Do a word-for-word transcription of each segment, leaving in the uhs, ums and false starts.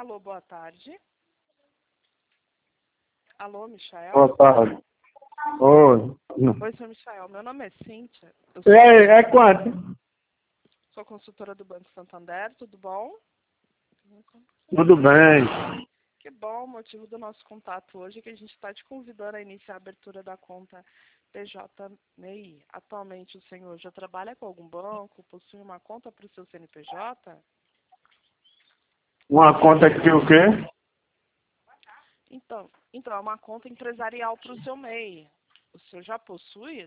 Alô, boa tarde. Alô, Michael? Boa tarde. Oi. Oi, senhor Michael. Meu nome é Cíntia. Eu E sou, aí, é quanto? sou consultora do Banco Santander, tudo bom? Tudo bem. Que bom, o motivo do nosso contato hoje é que a gente está te convidando a iniciar a abertura da conta P J M E I. Atualmente o senhor já trabalha com algum banco, possui uma conta para o seu C N P J? Uma conta aqui o quê? Então, então é uma conta empresarial para o seu M E I. O senhor já possui?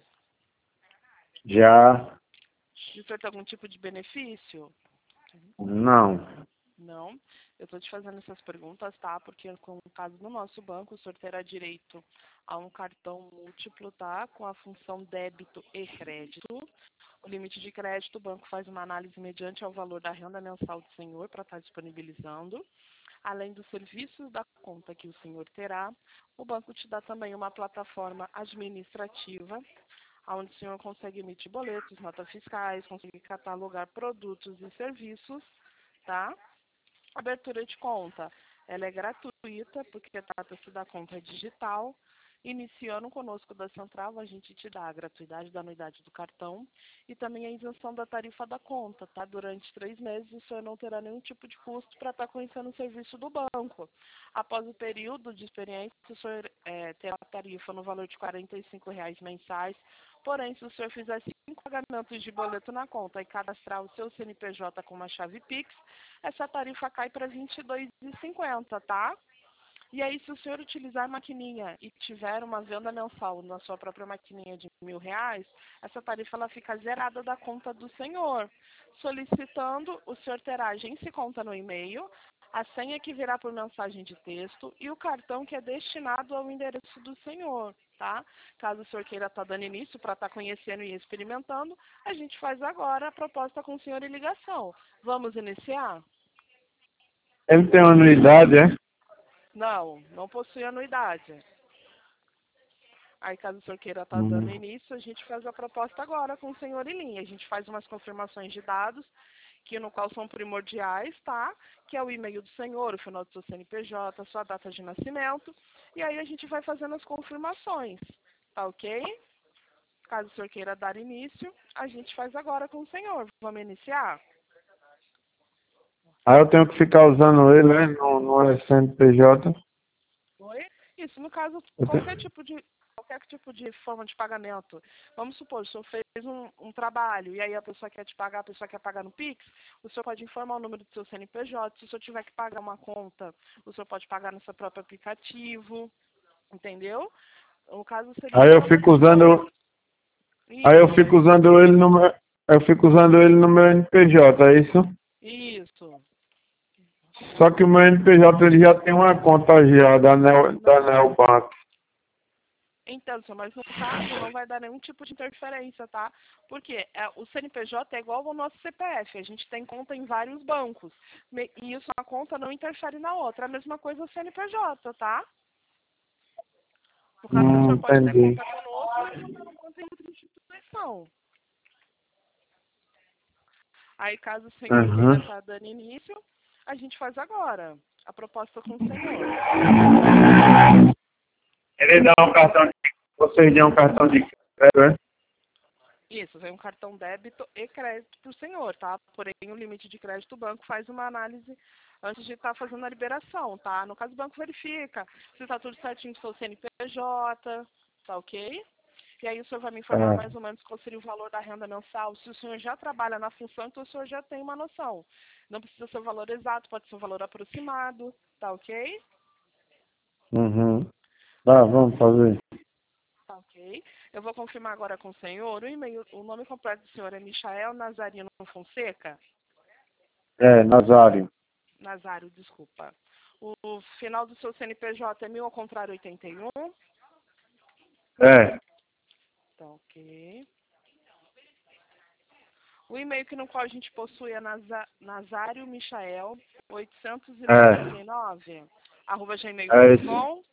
Já. E o senhor tem algum tipo de benefício? Não. Não. Eu estou te fazendo essas perguntas, tá? Porque com o caso do nosso banco, o senhor terá direito a um cartão múltiplo, tá? Com a função débito e crédito. O limite de crédito, o banco faz uma análise mediante ao valor da renda mensal do senhor para estar disponibilizando. Além dos serviços da conta que o senhor terá, o banco te dá também uma plataforma administrativa, onde o senhor consegue emitir boletos, notas fiscais, consegue catalogar produtos e serviços, tá? A abertura de conta, ela é gratuita, porque trata-se da conta digital. Iniciando conosco da Central, a gente te dá a gratuidade da anuidade do cartão e também a isenção da tarifa da conta, tá? Durante três meses o senhor não terá nenhum tipo de custo para estar conhecendo o serviço do banco. Após o período de experiência, o senhor é, terá a tarifa no valor de quarenta e cinco reais mensais. Porém, se o senhor fizer cinco pagamentos de boleto na conta e cadastrar o seu C N P J com uma chave Pix, essa tarifa cai para vinte e dois reais e cinquenta centavos, tá? E aí, se o senhor utilizar a maquininha e tiver uma venda mensal na sua própria maquininha de mil reais, essa tarifa ela fica zerada da conta do senhor. Solicitando, o senhor terá a agência e conta no e-mail, a senha que virá por mensagem de texto e o cartão que é destinado ao endereço do senhor, tá? Caso o senhor queira estar dando início para estar conhecendo e experimentando, a gente faz agora a proposta com o senhor em ligação. Vamos iniciar? Ele tem uma anuidade, é? Não, não possui anuidade. Aí, caso o senhor queira estar dando Hum. início, a gente faz a proposta agora com o senhor em linha. A gente faz umas confirmações de dados, que no qual são primordiais, tá? Que é o e-mail do senhor, o final do seu C N P J, a sua data de nascimento. E aí a gente vai fazendo as confirmações, tá ok? Caso o senhor queira dar início, a gente faz agora com o senhor. Vamos iniciar? Aí eu tenho que ficar usando ele, né? No, no C N P J. Oi? Isso, no caso, Eu qualquer tenho... tipo de qualquer tipo de forma de pagamento. Vamos supor, o senhor fez um, um trabalho e aí a pessoa quer te pagar, a pessoa quer pagar no Pix, o senhor pode informar o número do seu C N P J. Se o senhor tiver que pagar uma conta, o senhor pode pagar no seu próprio aplicativo, entendeu? O caso seria Aí eu só da fico questão. usando... Aí eu Isso, fico usando ele no meu... Eu fico usando ele no meu N P J, é isso? isso. Só que o meu N P J ele já tem uma conta já da Neo, da Não. Neobank. Então, senhor, mas no caso não vai dar nenhum tipo de interferência, tá? Porque é, o C N P J é igual ao nosso C P F, a gente tem conta em vários bancos. Me- E isso, a conta não interfere na outra. É a mesma coisa o C N P J, tá? No caso, o Hum, senhor pode ter entendi. conta conosco e não ter uma conta em outra instituição. Aí, caso o senhor queira Uhum. estar dando início, a gente faz agora a proposta com o senhor. Ele dá um cartão de... Vocês dão um cartão de crédito, é? Isso, vem um cartão débito e crédito para o senhor, tá? Porém, o limite de crédito, o banco faz uma análise antes de estar fazendo a liberação, tá? No caso, o banco verifica se está tudo certinho com o seu C N P J, tá ok? E aí o senhor vai me informar É. mais ou menos qual seria o valor da renda mensal. Se o senhor já trabalha na função, então o senhor já tem uma noção. Não precisa ser o valor exato, pode ser um valor aproximado, tá ok? Uhum. Tá, vamos fazer. Tá ok. Eu vou confirmar agora com o senhor. O e-mail, o nome completo do senhor é Michael Nazarino Fonseca? É, Nazário. Nazário, desculpa. O final do seu C N P J é mil ao contrário oitenta e um. É, Tá ok. O e-mail que no qual a gente possui é naza, nazário michael oitocentos e noventa e nove arroba gmail é ponto esse. com.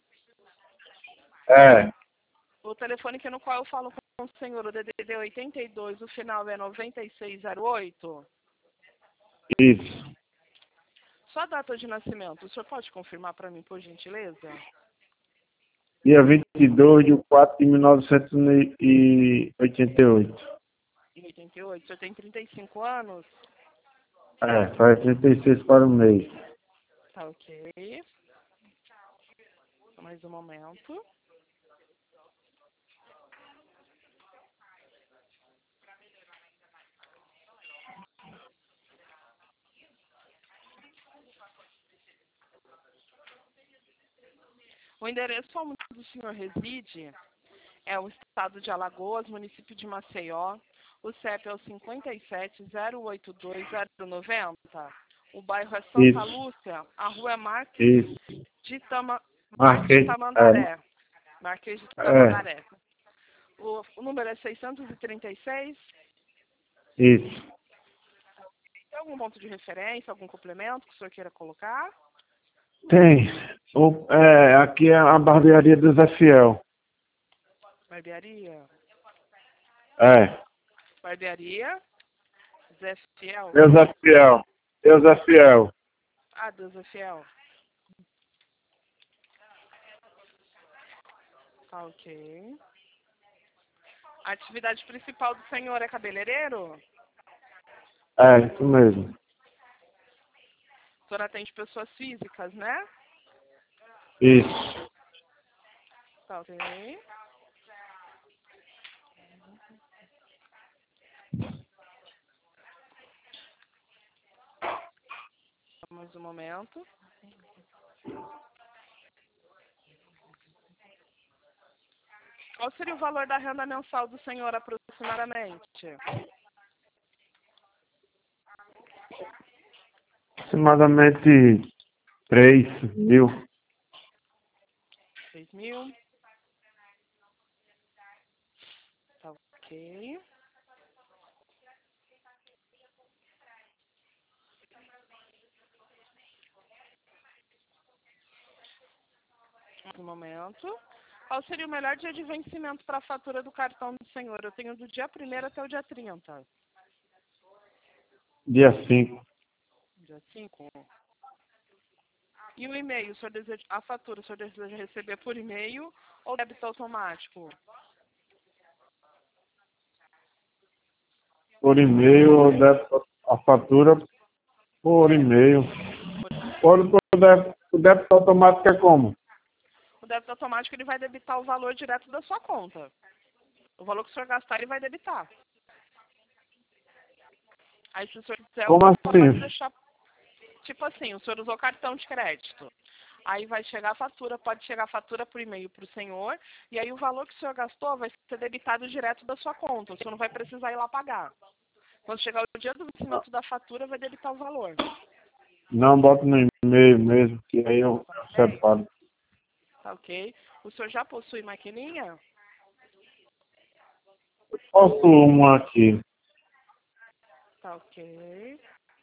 É, O telefone que no qual eu falo com o senhor, o D D D oitenta e dois, o final é noventa e seis zero oito. isso. Sua data de nascimento, o senhor pode confirmar para mim, por gentileza? Dia vinte e dois de quatro de mil novecentos e oitenta e oito. Em oitenta e oito, o senhor tem trinta e cinco anos? É, faz trinta e seis para o mês. Tá ok. Só mais um momento. O endereço onde o senhor reside é o estado de Alagoas, município de Maceió. O C E P é o cinco sete zero oito dois zero nove zero. O bairro é Santa Isso, Lúcia. A rua é Marques isso. de, Tama... Marques de Marquei. Tamandaré. Marquês de É, é, Tamandaré. O, o número é seiscentos e trinta e seis. isso. Tem algum ponto de referência, algum complemento que o senhor queira colocar? Tem. O, é, aqui é a barbearia do Zé Fiel. Barbearia? É. Barbearia? Zé Fiel? Eu Zé Fiel. Eu Zé Fiel. Ah, Deus é fiel. Tá ok. A atividade principal do senhor é cabeleireiro? É, isso mesmo. O senhor atende pessoas físicas, né? Isso. Tá ok. Mais um momento. Qual seria o valor da renda mensal do senhor aproximadamente? Aproximadamente três mil. Seis mil. Tá ok. Mais um momento. Qual seria o melhor dia de vencimento para a fatura do cartão do senhor? Eu tenho do dia primeiro até o dia trinta. Dia cinco. Dia cinco. E o e-mail, o senhor deseja, a fatura, o senhor deseja receber por e-mail ou débito automático? Por e-mail, ou débito- a fatura por e-mail. Por, por débito, o débito automático é como? O débito automático ele vai debitar o valor direto da sua conta. O valor que o senhor gastar, ele vai debitar. Aí, se o senhor quiser, o Como senhor pode assim? deixar, tipo assim, o senhor usou cartão de crédito. Aí vai chegar a fatura, pode chegar a fatura por e-mail para o senhor, e aí o valor que o senhor gastou vai ser debitado direto da sua conta. O senhor não vai precisar ir lá pagar. Quando chegar o dia do vencimento da fatura, vai debitar o valor. Não, boto no e-mail mesmo, que aí eu Ok? separo. Tá ok? O senhor já possui maquininha? Posso uma aqui. Tá ok.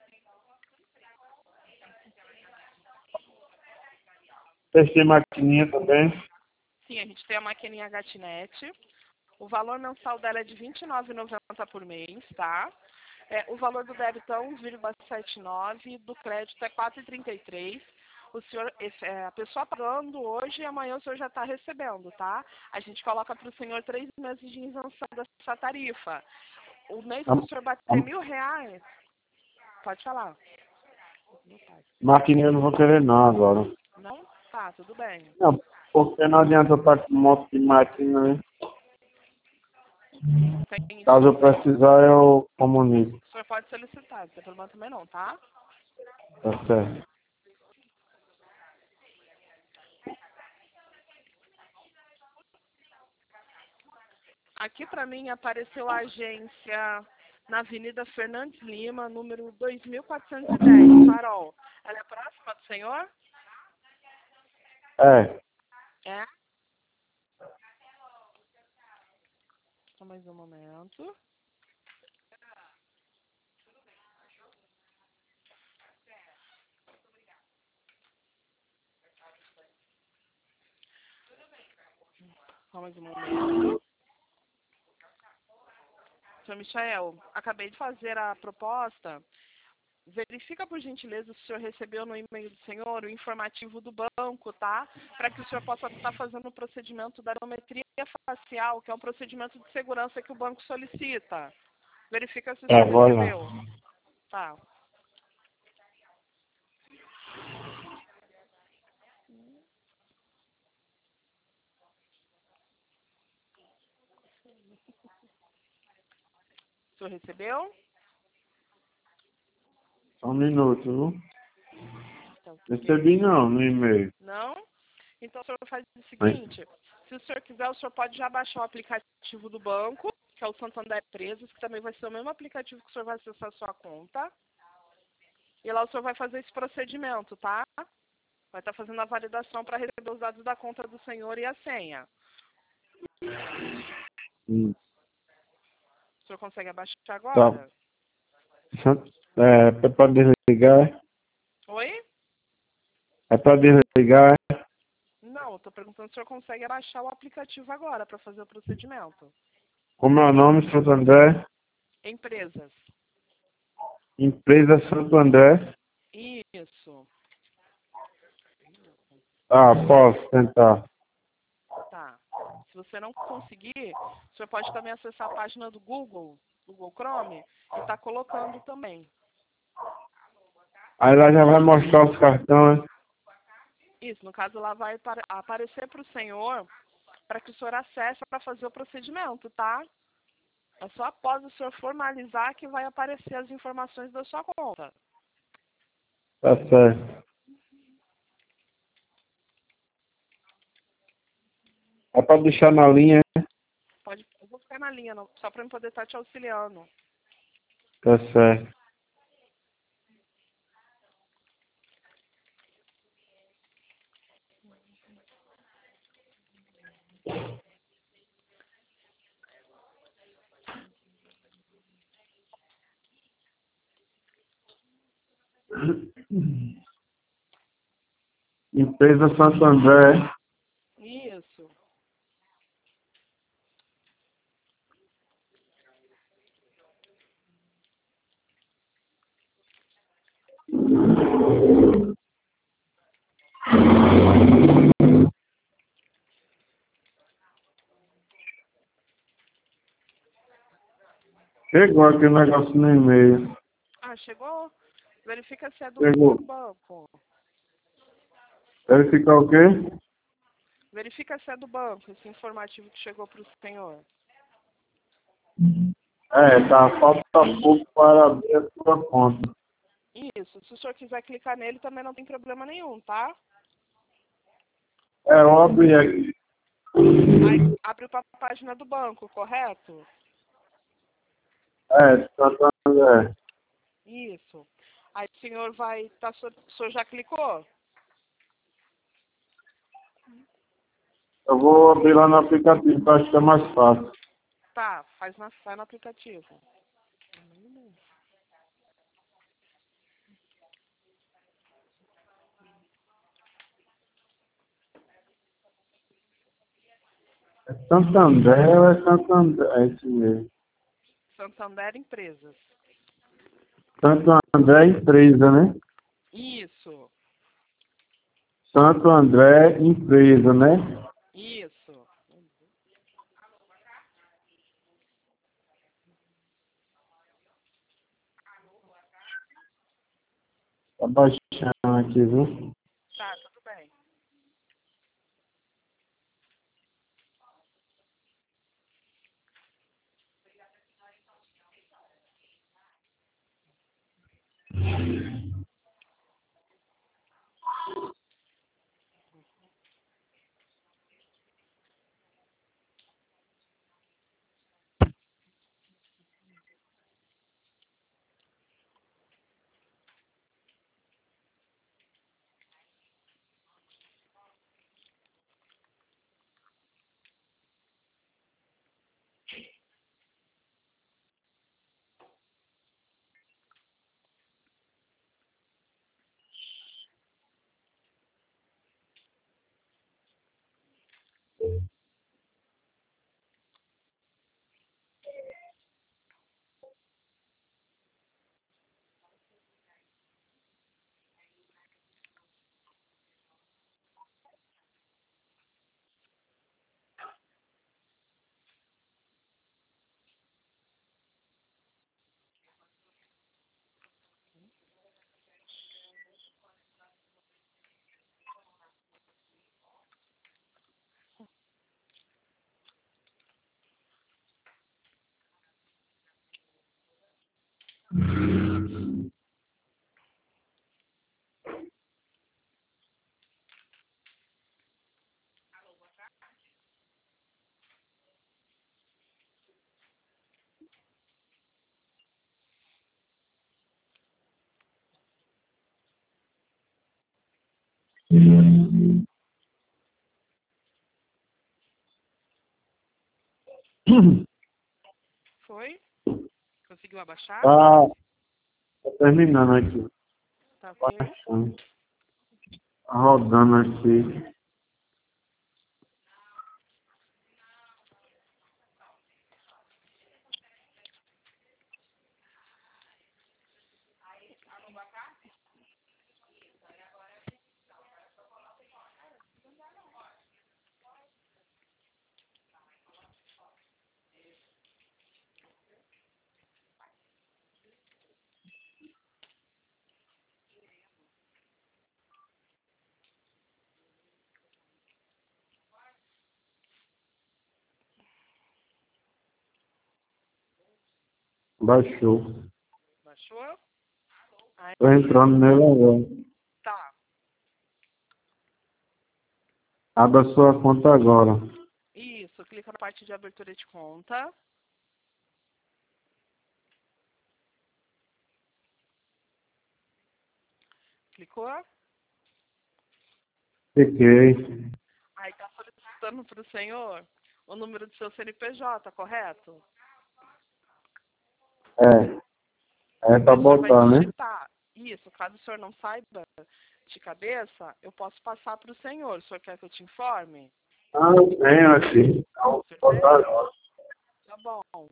Testei maquininha também. Sim, a gente tem a maquininha Gatinete. O valor mensal dela é de vinte e nove reais e noventa centavos por mês, tá? É, o valor do débito é um vírgula setenta e nove, do crédito é quatro vírgula trinta e três. O senhor, é, a pessoa pagando hoje e amanhã o senhor já está recebendo, tá? A gente coloca para o senhor três meses de isenção dessa tarifa. O mês A, que o senhor bater a mil reais, pode falar. maquininha eu não vou querer não agora. Não? Tá, tudo bem. Não, porque não adianta eu estar com um monte de máquina, né? Tem, Caso eu precisar, eu comunico. o senhor pode solicitar, não tem problema também não, tá? Tá certo. Aqui para mim apareceu a agência na Avenida Fernandes Lima, número dois mil quatrocentos e dez, Farol. Ela é próxima do senhor? É, É? Só mais um momento. Só mais um momento. Senhor Michael, acabei de fazer a proposta verifica por gentileza se o senhor recebeu no e-mail do senhor o informativo do banco, tá? Para que o senhor possa estar fazendo o procedimento da biometria facial, que é um procedimento de segurança que o banco solicita. Verifica se o Tá, senhor vou lá. recebeu. Tá. O senhor recebeu? Só um minuto, viu? Então, Recebi não, no e-mail. não? Então o senhor faz o seguinte, se o senhor quiser, o senhor pode já baixar o aplicativo do banco, que é o Santander Empresas, que também vai ser o mesmo aplicativo que o senhor vai acessar a sua conta. E lá o senhor vai fazer esse procedimento, tá? Vai estar fazendo a validação para receber os dados da conta do senhor e a senha. Hum, O senhor consegue abaixar tá. agora? É, é pra desligar? Oi? É pra desligar? Não, eu estou perguntando se o senhor consegue abaixar o aplicativo agora para fazer o procedimento. Como é o nome, Santo André? Empresas. Empresa Santo André. Isso. Ah, posso tentar. Tá. Se você não conseguir, o senhor pode também acessar a página do Google, Google Chrome, e tá colocando também. Aí lá já vai mostrar os cartões. Isso, no caso lá vai apare- aparecer para o senhor, para que o senhor acesse para fazer o procedimento, tá? É só após o senhor formalizar que vai aparecer as informações da sua conta. Tá certo. É pra deixar na linha, né? Pode, eu vou ficar na linha, não- só para eu poder estar te auxiliando. Tá certo. Empresa Santo André. Isso. Chegou aqui o negócio no e-mail. Ah, chegou? Verifica se é do Chegou. banco. Verificar o quê? Verifica se é do banco, esse informativo que chegou para o senhor. É, tá. Falta pouco para abrir a sua conta. Isso. Se o senhor quiser clicar nele, também não tem problema nenhum, tá? É, eu abri aqui. Aí abre para a página do banco, correto? É, Santo André. Isso. Aí o senhor vai. Tá, o senhor já clicou? Eu vou abrir lá no aplicativo, que eu acho que é mais fácil. Tá, faz na, vai no aplicativo. É Santander ou é Santander? É isso mesmo. Santander Empresas. Santo André Empresa, né? Isso, Santo André Empresa, né? isso. Tá baixando aqui, viu? Tá, tudo bem. Foi? Conseguiu abaixar? Tá, tá terminando aqui. Tá ok? Baixando. Tá rodando aqui. Baixou. Baixou? Aí, Tô entrando nele agora. tá. Abra sua conta agora. Isso, clica na parte de abertura de conta. Clicou? Cliquei. Aí tá solicitando para o senhor o número do seu C N P J, correto? É. É pra O senhor vai botar, né? digitar. Isso, caso o senhor não saiba de cabeça, eu posso passar para o senhor. O senhor quer que eu te informe? Ah, eu tenho aqui. Então, vou botar Certeza? agora. Tá bom.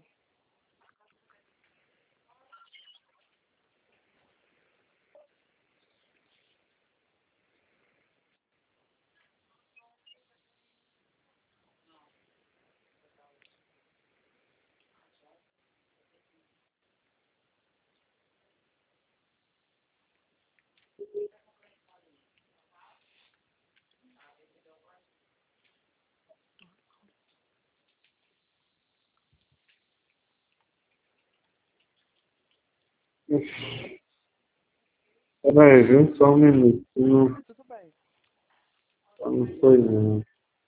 Peraí, viu? Só um minuto. Não, Tudo bem. não foi não.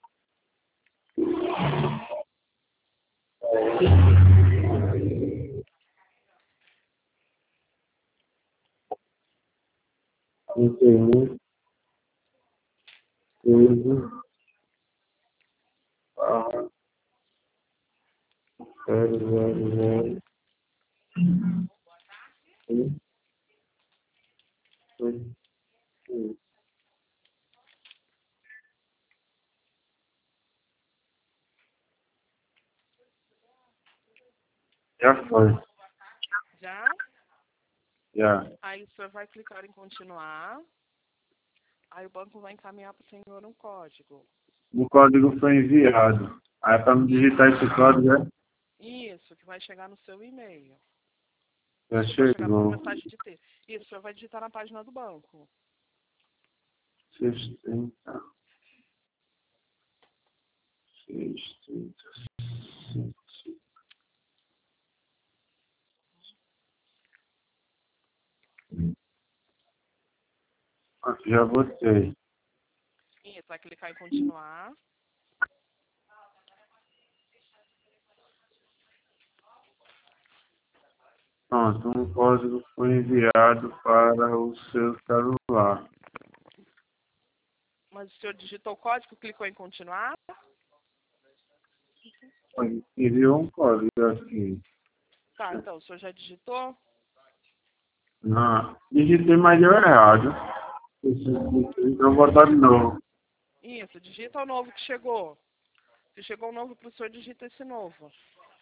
Não tem um, treze, barra, zero, zero, zero, um, dois, um. Já foi. Já? Já. Aí o senhor vai clicar em continuar. Aí o banco vai encaminhar para o senhor um código. O código foi enviado. Aí para me digitar esse código, é? Isso, que vai chegar no seu e-mail. Já Vai chegar por chegou. mensagem de texto. Isso, o senhor vai digitar na página do banco. sessenta, sessenta, sessenta. Aqui já botei. Isso, vai clicar em continuar. Pronto, um código foi enviado para o seu celular. Mas o senhor digitou o código, clicou em continuar. Foi- Enviou um código aqui. Tá, então, o senhor já digitou? Não, digitei, mas deu errado. Então vou botar de novo. Isso, digita o novo que chegou. Se chegou um novo para o senhor, digita esse novo.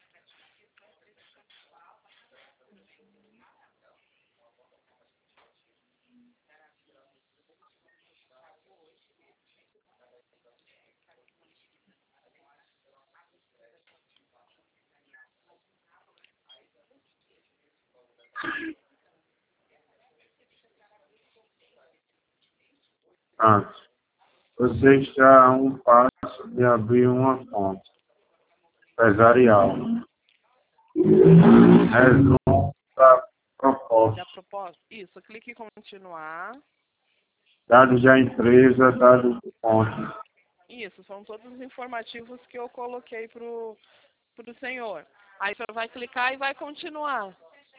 Pronto. Você está a um passo de abrir uma conta empresarial. Resumo da proposta. Da proposta? Isso, clique em continuar. Dados da empresa, dados do ponto. Isso, são todos os informativos que eu coloquei para o senhor. Aí o senhor vai clicar e vai continuar.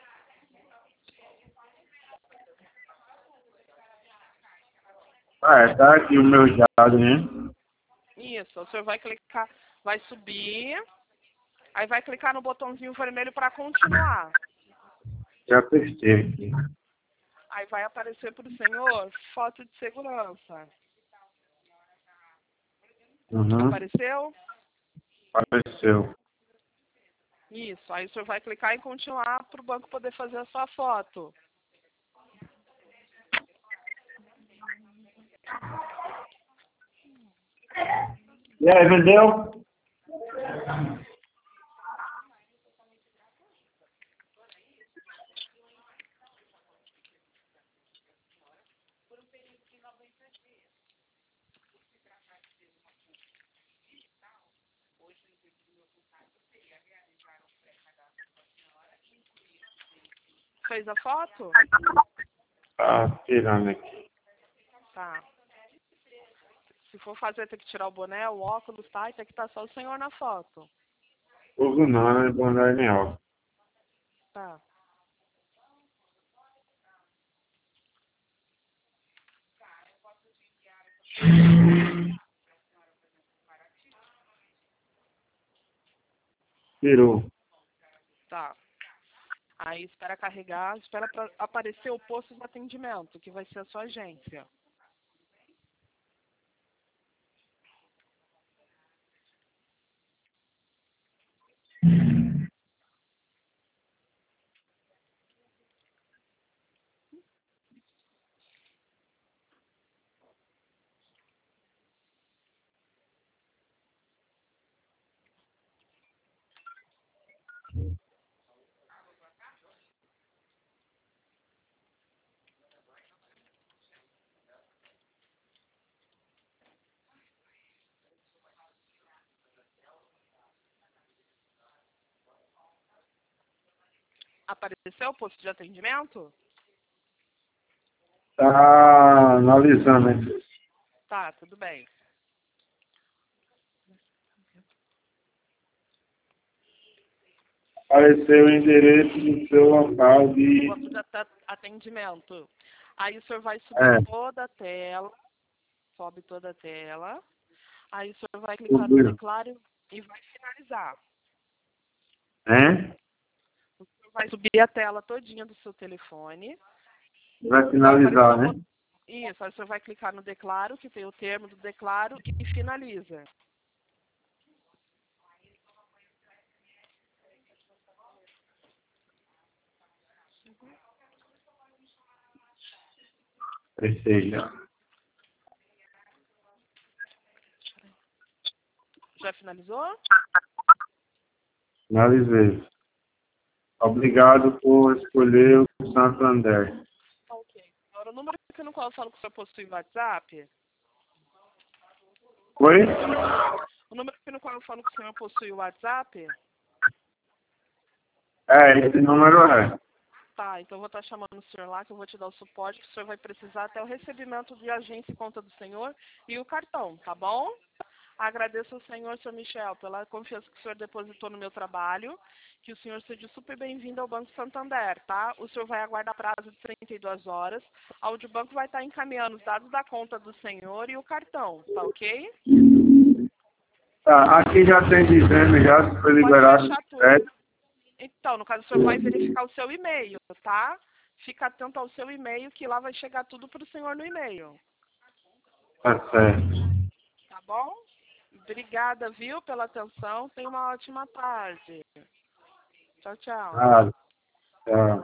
Ah, é, tá aqui o meu dado, né? Isso, o senhor vai clicar, vai subir, aí vai clicar no botãozinho vermelho para continuar. Já apertei aqui. Aí vai aparecer para o senhor foto de segurança. Uhum. Apareceu? Apareceu. Isso, aí o senhor vai clicar em continuar para o banco poder fazer a sua foto. E aí, vendeu? Fez a foto? Tá tirando aqui. Tá. Se for fazer, tem que tirar o boné, o óculos, tá? E tem que estar só o senhor na foto. Uso não, é boné nem óculos. Tá. Tirou. Tá. Aí espera carregar, espera para aparecer o posto de atendimento, que vai ser a sua agência. Apareceu o posto de atendimento? Tá analisando aqui. Tá, tudo bem. Apareceu o endereço do seu local de... Posto de at- atendimento. Aí o senhor vai subir É, toda a tela, sobe toda a tela. Aí o senhor vai clicar no subiu. declaro e vai finalizar. Hein? O senhor vai subir a tela todinha do seu telefone. Vai Vai aparecer finalizar, o né? botão. Isso, aí o senhor vai clicar no declaro, que tem o termo do declaro, e finaliza. Apareceu já. Já finalizou? Finalizei. Obrigado por escolher o Santander. Ok. Agora, o número que no qual eu falo que o senhor possui WhatsApp, Oi? o número que no qual eu falo que o senhor possui o WhatsApp, É, esse número é. tá, então eu vou estar chamando o senhor lá, que eu vou te dar o suporte, que o senhor vai precisar até o recebimento de agência e conta do senhor e o cartão, tá bom? Agradeço ao senhor, senhor Michel, pela confiança que o senhor depositou no meu trabalho, que o senhor seja super bem-vindo ao Banco Santander, tá? O senhor vai aguardar prazo de trinta e duas horas, onde o banco vai estar encaminhando os dados da conta do senhor e o cartão, tá ok? Tá, aqui já tem dizendo já se foi Pode liberado fechar o tudo. crédito. Então, no caso, o senhor vai verificar o seu e-mail, tá? Fica atento ao seu e-mail, que lá vai chegar tudo para o senhor no e-mail. Tá certo. Tá bom? Obrigada, viu, pela atenção. Tenha uma ótima tarde. Tchau, tchau. Ah, tchau.